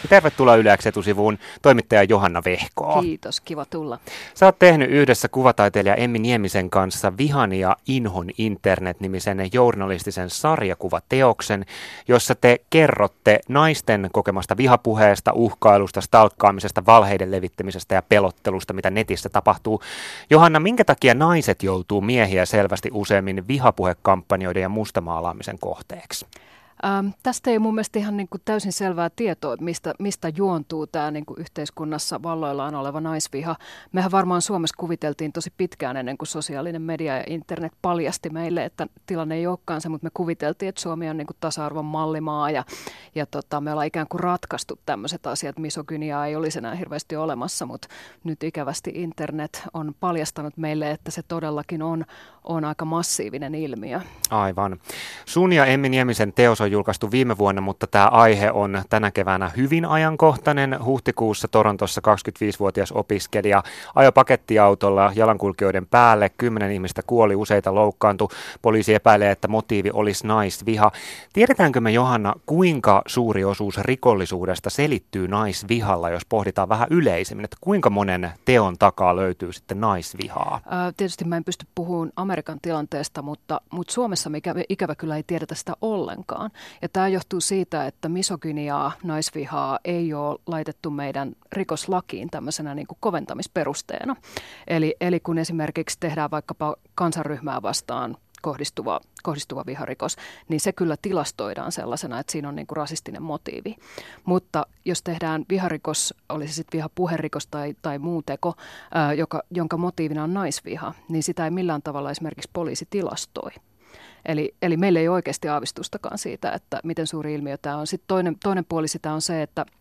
Tervetuloa Yle X etusivuun toimittaja Johanna Vehkoo. Kiitos, kiva tulla. Sä oot tehnyt yhdessä kuvataiteilija Emmi Niemisen kanssa Vihan ja inhon internet-nimisen journalistisen sarjakuvateoksen, jossa te kerrotte naisten kokemasta vihapuheesta, uhkailusta, stalkkaamisesta, valheiden levittämisestä ja pelottelusta, mitä netissä tapahtuu. Johanna, minkä takia naiset joutuu miehiä selvästi useammin vihapuhekampanjoiden ja mustamaalaamisen kohteeksi? Tästä ei mun mielestä ihan niin kuin täysin selvää tietoa, että mistä juontuu tämä niin kuin yhteiskunnassa valloillaan oleva naisviha. Mehän varmaan Suomessa kuviteltiin tosi pitkään ennen kuin sosiaalinen media ja internet paljasti meille, että tilanne ei olekaan se, mutta me kuviteltiin, että Suomi on niin kuin tasa-arvon mallimaa ja me ollaan ikään kuin ratkaistu tämmöiset asiat. Misogyniaa ei olisi enää hirveästi olemassa, mutta nyt ikävästi internet on paljastanut meille, että se todellakin on aika massiivinen ilmiö. Aivan. Sun ja Emmi Niemisen teos on julkaistu viime vuonna, mutta tämä aihe on tänä keväänä hyvin ajankohtainen. Huhtikuussa Torontossa 25-vuotias opiskelija ajoi pakettiautolla jalankulkijoiden päälle. 10 ihmistä kuoli, useita loukkaantui. Poliisi epäilee, että motiivi olisi naisviha. Tiedetäänkö me, Johanna, kuinka suuri osuus rikollisuudesta selittyy naisvihalla, jos pohditaan vähän yleisemmin, että kuinka monen teon takaa löytyy sitten naisvihaa? Tietysti mä en pysty puhumaan Amerikan tilanteesta, mutta Suomessa ikävä kyllä ei tiedetä sitä ollenkaan. Ja tämä johtuu siitä, että misogyniaa, naisvihaa ei ole laitettu meidän rikoslakiin tämmöisenä niin kuin koventamisperusteena. Eli kun esimerkiksi tehdään vaikkapa kansanryhmää vastaan kohdistuva viharikos, niin se kyllä tilastoidaan sellaisena, että siinä on niin kuin rasistinen motiivi. Mutta jos tehdään viharikos, oli se sitten vihapuherikos tai muu teko, jonka motiivina on naisviha, niin sitä ei millään tavalla esimerkiksi poliisi tilastoi. Eli meillä ei ole oikeasti aavistustakaan siitä, että miten suuri ilmiö tämä on. Sitten toinen puoli sitä on se, että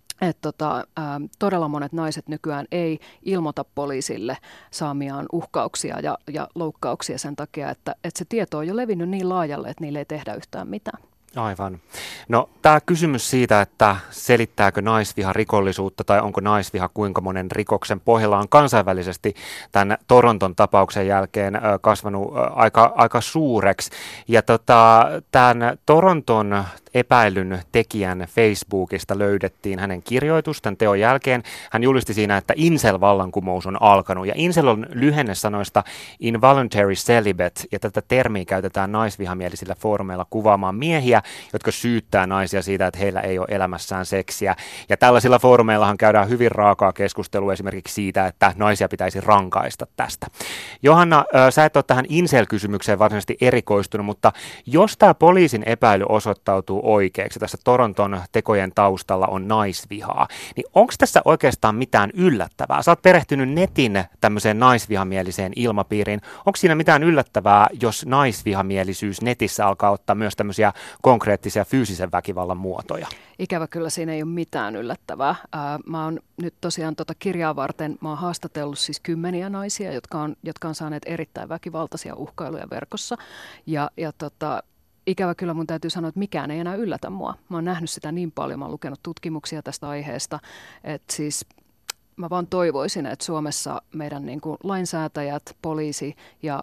todella monet naiset nykyään ei ilmoita poliisille saamiaan uhkauksia ja loukkauksia sen takia, että se tieto on jo levinnyt niin laajalle, että niille ei tehdä yhtään mitään. Aivan. No tämä kysymys siitä, että selittääkö naisviha rikollisuutta tai onko naisviha kuinka monen rikoksen pohjalla on kansainvälisesti tämän Toronton tapauksen jälkeen kasvanut aika suureksi. Ja tämän Toronton epäilyn tekijän Facebookista löydettiin hänen kirjoitus tämän teon jälkeen. Hän julisti siinä, että incel-vallankumous on alkanut. Ja incel on lyhenne sanoista involuntary celibate, ja tätä termiä käytetään naisvihamielisillä foorumeilla kuvaamaan miehiä, jotka syyttää naisia siitä, että heillä ei ole elämässään seksiä. Ja tällaisilla foorumeillahan käydään hyvin raakaa keskustelua esimerkiksi siitä, että naisia pitäisi rankaista tästä. Johanna, sä et ole tähän incel-kysymykseen varsinaisesti erikoistunut, mutta jos tämä poliisin epäily osoittautuu oikeaksi, tässä Toronton tekojen taustalla on naisvihaa, niin onko tässä oikeastaan mitään yllättävää? Sä oot perehtynyt netin tämmöiseen naisvihamieliseen ilmapiiriin. Onko siinä mitään yllättävää, jos naisvihamielisyys netissä alkaa ottaa myös tämmöisiä konkreettisia fyysisen väkivallan muotoja? Ikävä kyllä siinä ei ole mitään yllättävää. Mä oon nyt tosiaan kirjaa varten, mä oon haastatellut siis 10 naisia, jotka on saaneet erittäin väkivaltaisia uhkailuja verkossa. Ikävä kyllä mun täytyy sanoa, että mikään ei enää yllätä mua. Mä oon nähnyt sitä niin paljon, mä oon lukenut tutkimuksia tästä aiheesta, että siis mä vaan toivoisin, että Suomessa meidän niin kuin lainsäätäjät, poliisi ja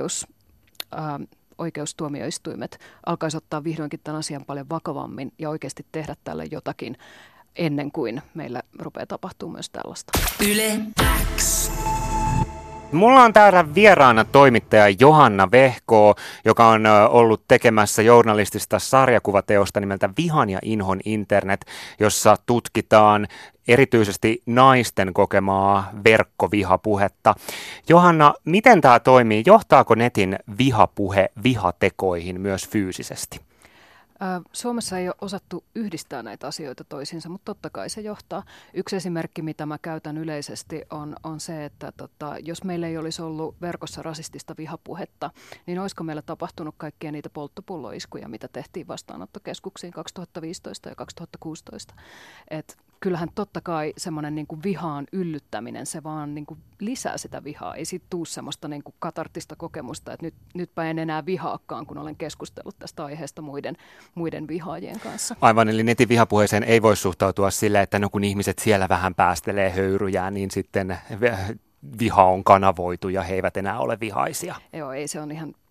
oikeustuomioistuimet alkaisi ottaa vihdoinkin tämän asian paljon vakavammin ja oikeasti tehdä tälle jotakin ennen kuin meillä rupeaa tapahtumaan myös tällaista. Yle X. Mulla on täällä vieraana toimittaja Johanna Vehkoo, joka on ollut tekemässä journalistista sarjakuvateosta nimeltä Vihan ja inhon internet, jossa tutkitaan erityisesti naisten kokemaa verkkovihapuhetta. Johanna, miten tämä toimii? Johtaako netin vihapuhe vihatekoihin myös fyysisesti? Suomessa ei ole osattu yhdistää näitä asioita toisiinsa, mutta totta kai se johtaa. Yksi esimerkki, mitä mä käytän yleisesti, on se, että jos meillä ei olisi ollut verkossa rasistista vihapuhetta, niin olisiko meillä tapahtunut kaikkia niitä polttopulloiskuja, mitä tehtiin vastaanottokeskuksiin 2015 ja 2016. Kyllähän totta kai semmoinen niin kuin vihaan yllyttäminen, se vaan niin kuin lisää sitä vihaa. Ei siitä tule semmoista niin kuin katarttista kokemusta, että nytpä en enää vihaakaan, kun olen keskustellut tästä aiheesta muiden vihaajien kanssa. Aivan, eli netin vihapuheeseen ei voi suhtautua sillä, että no kun ihmiset siellä vähän päästelee höyryjään, niin sitten viha on kanavoitu ja he eivät enää ole vihaisia. Joo, ei, se on ihan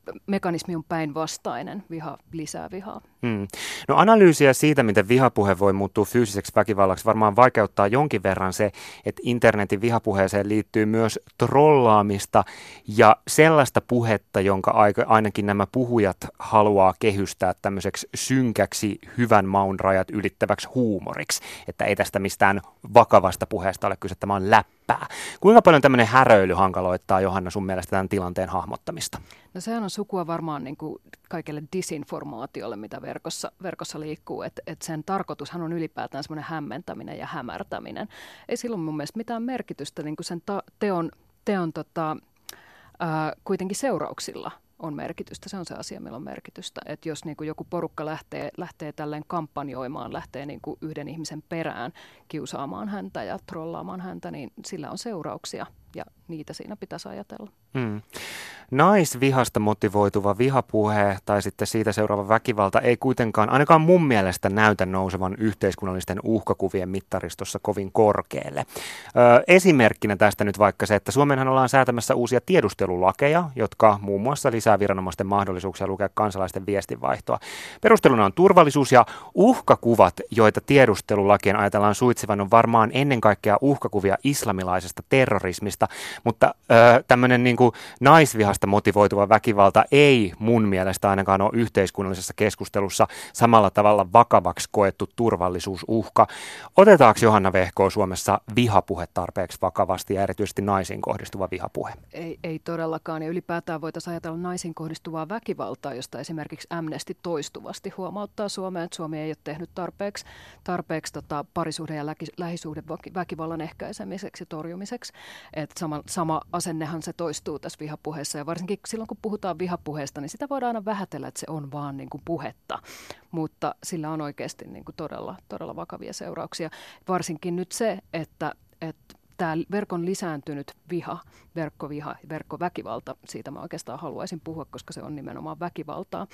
mekanismi on päinvastainen, viha lisää vihaa. No analyysiä siitä, miten vihapuhe voi muuttua fyysiseksi väkivallaksi, varmaan vaikeuttaa jonkin verran se, että internetin vihapuheeseen liittyy myös trollaamista ja sellaista puhetta, jonka ainakin nämä puhujat haluaa kehystää tämmöiseksi synkäksi, hyvän maun rajat ylittäväksi huumoriksi, että ei tästä mistään vakavasta puheesta ole kyse, tämä on läppää. Kuinka paljon tämmöinen häröily hankaloittaa, Johanna, sun mielestä tämän tilanteen hahmottamista? No sehän on sukua varmaan niin kuin kaikelle disinformaatiolle, mitä verkossa liikkuu, että sen tarkoitushan on ylipäätään semmoinen hämmentäminen ja hämärtäminen. Ei silloin mun mielestä mitään merkitystä niin kuin sen teon kuitenkin seurauksilla on merkitystä. Se on se asia, millä on merkitystä. Että jos niin kuin joku porukka lähtee tälleen kampanjoimaan, lähtee niin kuin yhden ihmisen perään kiusaamaan häntä ja trollaamaan häntä, niin sillä on seurauksia ja niitä siinä pitäisi ajatella. Naisvihasta motivoituva vihapuhe tai sitten siitä seuraava väkivalta ei kuitenkaan ainakaan mun mielestä näytä nousevan yhteiskunnallisten uhkakuvien mittaristossa kovin korkealle. Esimerkkinä tästä nyt vaikka se, että Suomeenhan ollaan säätämässä uusia tiedustelulakeja, jotka muun muassa lisää viranomaisten mahdollisuuksia lukea kansalaisten viestinvaihtoa. Perusteluna on turvallisuus ja uhkakuvat, joita tiedustelulakien ajatellaan suitsivan, on varmaan ennen kaikkea uhkakuvia islamilaisesta terrorismista, mutta tämmöinen niin kuin naisvihasta motivoituva väkivalta ei mun mielestä ainakaan ole yhteiskunnallisessa keskustelussa samalla tavalla vakavaksi koettu turvallisuusuhka. Otetaanko, Johanna Vehkoo, Suomessa vihapuhe tarpeeksi vakavasti ja erityisesti naisiin kohdistuva vihapuhe? Ei todellakaan, ja ylipäätään voitaisiin ajatella naisiin kohdistuvaa väkivaltaa, josta esimerkiksi Amnesty toistuvasti huomauttaa Suomeen, että Suomi ei ole tehnyt tarpeeksi parisuhde- ja lähisuhdeväkivallan ehkäisemiseksi ja torjumiseksi. Että sama asennehan se toistuu tässä vihapuheessa, ja varsinkin silloin, kun puhutaan vihapuheesta, niin sitä voidaan aina vähätellä, että se on vaan niin kuin puhetta, mutta sillä on oikeasti niin kuin todella vakavia seurauksia. Varsinkin nyt se, että tämä verkon lisääntynyt verkkoviha, verkkoväkivalta, siitä mä oikeastaan haluaisin puhua, koska se on nimenomaan väkivaltaa.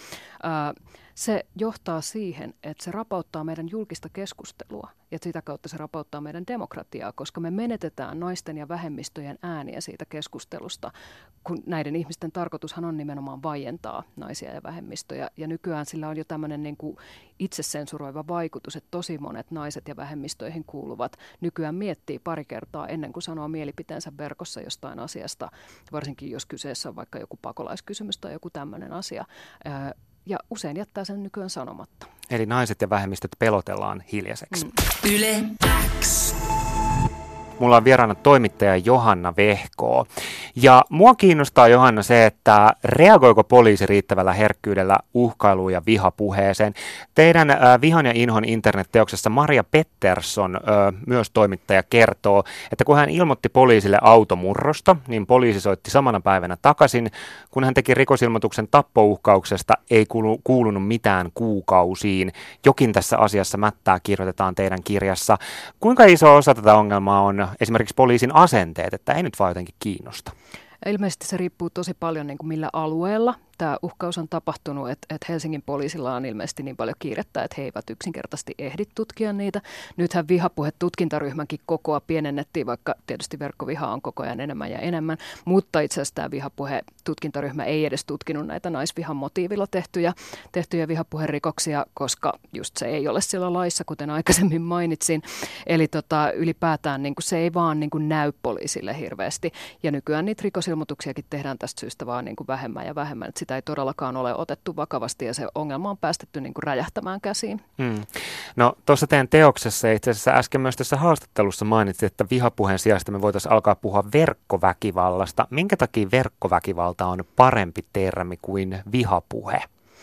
Se johtaa siihen, että se rapauttaa meidän julkista keskustelua ja sitä kautta se rapauttaa meidän demokratiaa, koska me menetetään naisten ja vähemmistöjen ääniä siitä keskustelusta, kun näiden ihmisten tarkoitushan on nimenomaan vaientaa naisia ja vähemmistöjä. Ja nykyään sillä on jo tämmöinen niin kuin itsesensuroiva vaikutus, että tosi monet naiset ja vähemmistöihin kuuluvat nykyään miettii pari kertaa ennen kuin sanoo mielipiteensä verkossa jostain asiasta, varsinkin jos kyseessä on vaikka joku pakolaiskysymys tai joku tämmöinen asia. Ja usein jättää sen nykyään sanomatta. Eli naiset ja vähemmistöt pelotellaan hiljaiseksi. Yle X. Mulla on vieraana toimittaja Johanna Vehkoo. Ja mua kiinnostaa, Johanna, se, että reagoiko poliisi riittävällä herkkyydellä uhkailuun ja vihapuheeseen. Teidän Vihan ja inhon internetteoksessa Maria Pettersson, myös toimittaja, kertoo, että kun hän ilmoitti poliisille automurrosta, niin poliisi soitti samana päivänä takaisin. Kun hän teki rikosilmoituksen tappouhkauksesta, ei kuulunut mitään kuukausiin. Jokin tässä asiassa mättää, kirjoitetaan teidän kirjassa. Kuinka iso osa tätä ongelmaa on esimerkiksi poliisin asenteet, että ei nyt vaan jotenkin kiinnosta? Ilmeisesti se riippuu tosi paljon niin kuin millä alueella tämä uhkaus on tapahtunut, että Helsingin poliisilla on ilmeisesti niin paljon kiirettä, että he eivät yksinkertaisesti ehdi tutkia niitä. Nythän vihapuhe-tutkintaryhmänkin kokoa pienennettiin, vaikka tietysti verkkoviha on koko ajan enemmän ja enemmän, mutta itse asiassa tämä vihapuhe-tutkintaryhmä ei edes tutkinut näitä naisvihan motiivilla tehtyjä vihapuherikoksia, koska just se ei ole siellä laissa, kuten aikaisemmin mainitsin. Eli ylipäätään niin kuin se ei vaan niin kuin näy poliisille hirveästi, ja nykyään niitä rikosilmoituksiakin tehdään tästä syystä vaan niin kuin vähemmän ja vähemmän. Sitä ei todellakaan ole otettu vakavasti ja se ongelma on päästetty niin kuin räjähtämään käsiin. No tuossa teidän teoksessa, itse asiassa äsken myös tässä haastattelussa mainitsit, että vihapuheen sijasta me voitaisiin alkaa puhua verkkoväkivallasta. Minkä takia verkkoväkivalta on parempi termi kuin vihapuhe?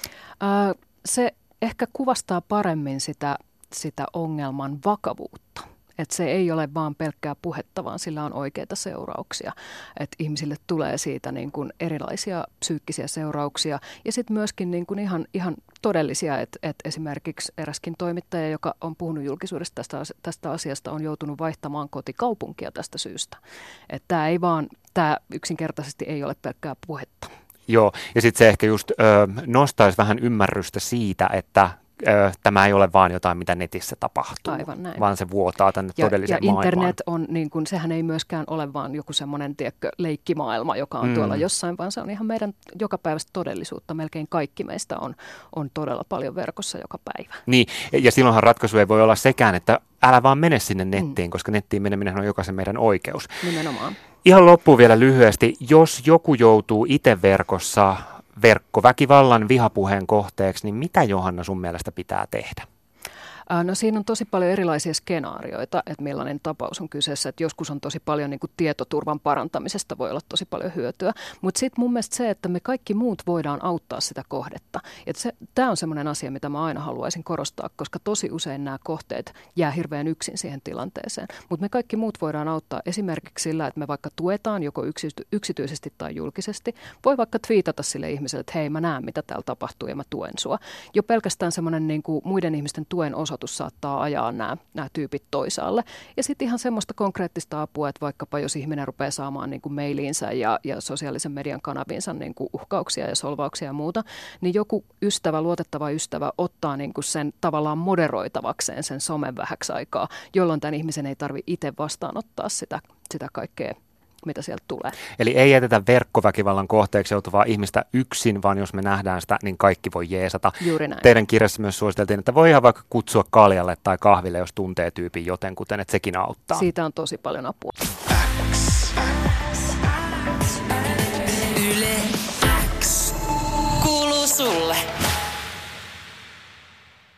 Se ehkä kuvastaa paremmin sitä ongelman vakavuutta. Että se ei ole vaan pelkkää puhetta, vaan sillä on oikeita seurauksia. Että ihmisille tulee siitä niin kuin erilaisia psyykkisiä seurauksia ja sitten myöskin niin kuin ihan todellisia, että esimerkiksi eräskin toimittaja, joka on puhunut julkisuudesta tästä asiasta, on joutunut vaihtamaan kotikaupunkia tästä syystä. Että tämä yksinkertaisesti ei ole pelkkää puhetta. Joo, ja sitten se ehkä just nostaisi vähän ymmärrystä siitä, että tämä ei ole vaan jotain, mitä netissä tapahtuu, vaan se vuotaa tänne todelliseen maailmaan. Ja internet on, niin kuin, sehän ei myöskään ole vaan joku semmoinen leikkimaailma, joka on tuolla jossain, vaan se on ihan meidän jokapäiväistä todellisuutta. Melkein kaikki meistä on todella paljon verkossa joka päivä. Niin, ja silloinhan ratkaisu ei voi olla sekään, että älä vaan mene sinne nettiin, koska nettiin meneminen on jokaisen meidän oikeus. Nimenomaan. Ihan loppuun vielä lyhyesti, jos joku joutuu itse verkossa verkkoväkivallan vihapuheen kohteeksi, niin mitä Johanna sun mielestä pitää tehdä? No siinä on tosi paljon erilaisia skenaarioita, että millainen tapaus on kyseessä. Että joskus on tosi paljon niin kuin tietoturvan parantamisesta voi olla tosi paljon hyötyä. Mutta sitten mun mielestä se, että me kaikki muut voidaan auttaa sitä kohdetta. Tämä on semmoinen asia, mitä mä aina haluaisin korostaa, koska tosi usein nämä kohteet jää hirveän yksin siihen tilanteeseen. Mutta me kaikki muut voidaan auttaa esimerkiksi sillä, että me vaikka tuetaan joko yksityisesti tai julkisesti. Voi vaikka twiitata sille ihmiselle, että hei, mä näen mitä täällä tapahtuu ja mä tuen sua. Jo pelkästään semmoinen niin kuin muiden ihmisten tuen osoitus saattaa ajaa nämä tyypit toisaalle. Ja sitten ihan semmoista konkreettista apua, että vaikkapa jos ihminen rupeaa saamaan niin kuin mailiinsa ja sosiaalisen median kanaviinsa niin kuin uhkauksia ja solvauksia ja muuta, niin joku luotettava ystävä ottaa niin kuin sen tavallaan moderoitavakseen sen somen vähäksi aikaa, jolloin tämän ihmisen ei tarvitse itse vastaanottaa sitä kaikkea, mitä sieltä tulee. Eli ei jätetä verkkoväkivallan kohteeksi joutuvaa ihmistä yksin, vaan jos me nähdään sitä, niin kaikki voi jeesata. Juuri näin. Teidän kirjassa myös suositeltiin, että voi ihan vaikka kutsua kaljalle tai kahville, jos tuntee tyypin jotenkuten, että sekin auttaa. Siitä on tosi paljon apua. X.